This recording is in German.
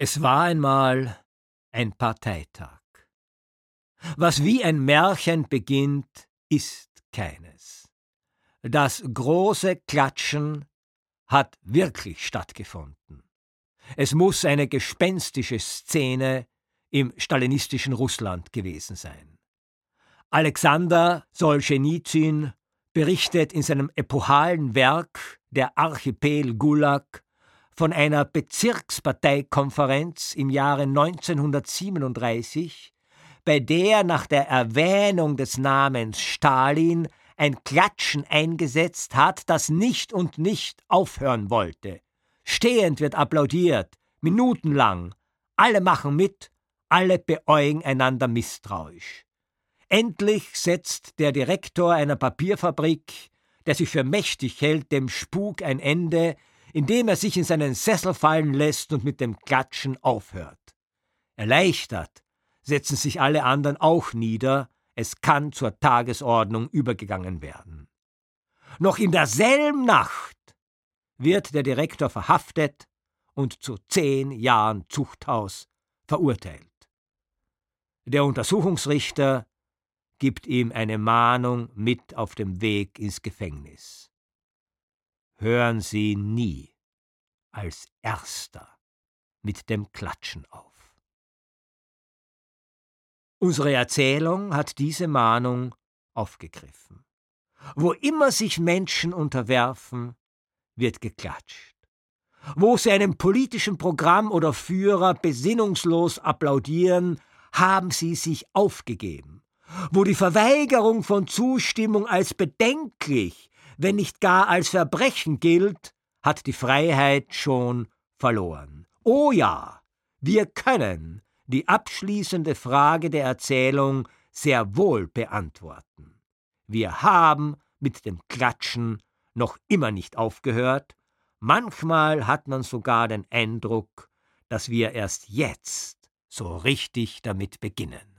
Es war einmal ein Parteitag. Was wie ein Märchen beginnt, ist keines. Das große Klatschen hat wirklich stattgefunden. Es muss eine gespenstische Szene im stalinistischen Russland gewesen sein. Alexander Solschenizyn berichtet in seinem epochalen Werk Der Archipel Gulag von einer Bezirksparteikonferenz im Jahre 1937, bei der nach der Erwähnung des Namens Stalin ein Klatschen eingesetzt hat, das nicht und nicht aufhören wollte. Stehend wird applaudiert, minutenlang, alle machen mit, alle beäugen einander misstrauisch. Endlich setzt der Direktor einer Papierfabrik, der sich für mächtig hält, dem Spuk ein Ende, indem er sich in seinen Sessel fallen lässt und mit dem Klatschen aufhört. Erleichtert setzen sich alle anderen auch nieder, es kann zur Tagesordnung übergegangen werden. Noch in derselben Nacht wird der Direktor verhaftet und zu 10 Jahren Zuchthaus verurteilt. Der Untersuchungsrichter gibt ihm eine Mahnung mit auf dem Weg ins Gefängnis. Hören Sie nie als Erster mit dem Klatschen auf. Unsere Erzählung hat diese Mahnung aufgegriffen. Wo immer sich Menschen unterwerfen, wird geklatscht. Wo sie einem politischen Programm oder Führer besinnungslos applaudieren, haben sie sich aufgegeben. Wo die Verweigerung von Zustimmung als bedenklich, wenn nicht gar als Verbrechen gilt, hat die Freiheit schon verloren. Oh ja, wir können die abschließende Frage der Erzählung sehr wohl beantworten. Wir haben mit dem Klatschen noch immer nicht aufgehört. Manchmal hat man sogar den Eindruck, dass wir erst jetzt so richtig damit beginnen.